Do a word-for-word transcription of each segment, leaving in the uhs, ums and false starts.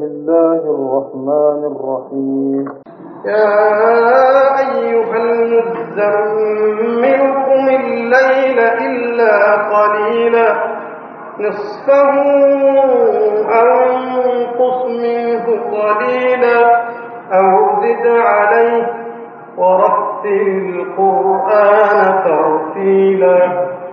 الله الرحمن الرحيم. يا أيها المزمل قم الليل إلا قليلا نصفه أو انقص منه قليلا أو زد عليه ورتل القرآن ترتيلا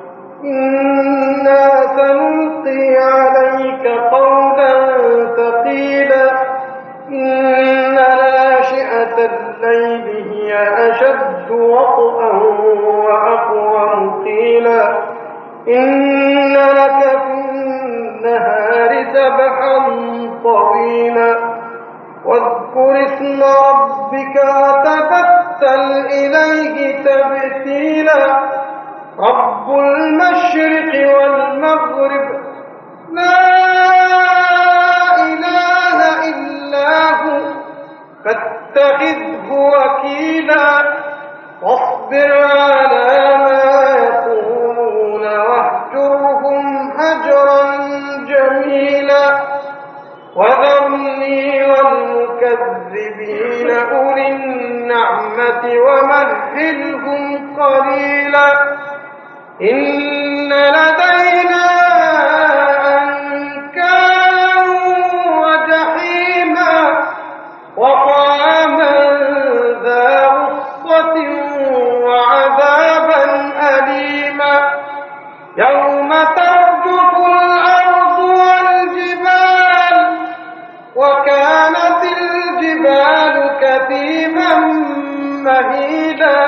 إنا سنلقي عليك قولا ثقيلا إن ناشئة الليل هي أشد وطئا وأقوم قيلا إن لك في النهار سبحا طويلا واذكر اسم ربك وتبتل إليه تبتيلا رب المشرق والمغرب لا إله إلا هو فاتخذه وكيلا واصبر على ما يقولون واهجرهم هجرا جميلا وذرني والمكذبين أولي النعمة ومهلهم قليلا إن لدينا أنكالا وجحيما وطعاما ذا غصة وعذابا أليما يوم ترجف الأرض والجبال وكانت الجبال كثيبا مهيلا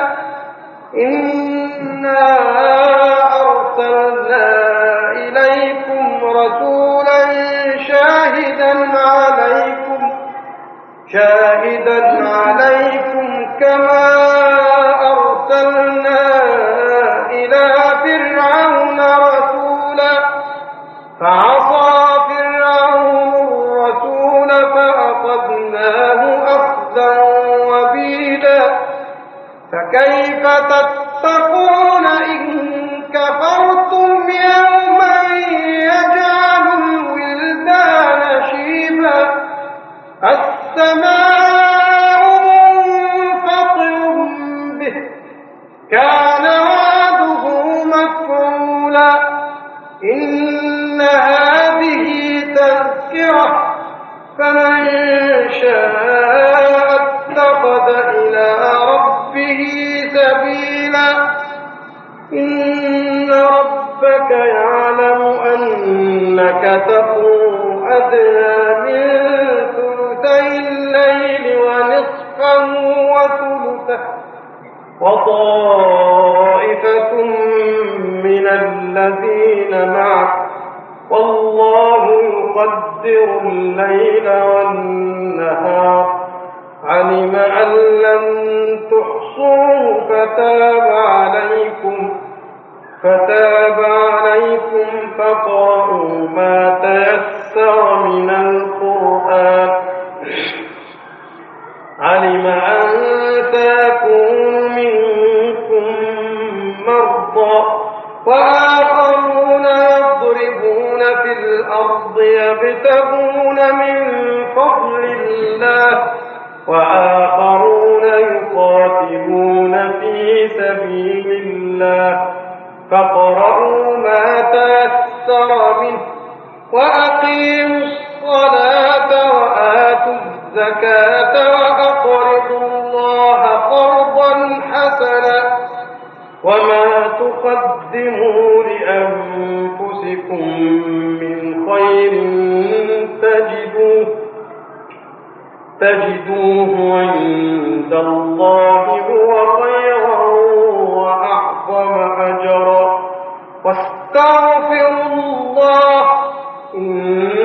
إنا أرسلنا إليكم رسولا شاهدا عليكم شاهدا عليكم كما أرسلنا إلى فرعون رسولا فعصى فرعون الرسول فأخذناه أخذا وبيلا فكيف تتقون إن كفرتم يوما يجعل الولدان شيبا السماء منفطر به كان وعده مفعولا إن هذه تذكرة فمن شاء اتخذ إلى ربه سبيلا إن ربك يعلم أنك تقوم أدنى من ثلثي الليل ونصفه وثلثه وطائفة من الذين معك والله يقدر الليل والنهار علم أن لن تحصوه فتاب عليكم فتاب عليكم فاقرؤوا ما تيسر من القرآن علم أن سيكون منكم مرضى وآخرون يضربون في الأرض يبتغون من فضل الله وآخرون يقاتلون في سبيل الله فاقرؤوا ما تيسر منه وأقيموا الصلاة وآتوا الزكاة وأقرضوا الله قرضا حسنا وما تقدموا لأنفسكم من خير تجدوه تجدوه عند الله هو خيرا وأعظم أجرا واستغفروا الله إن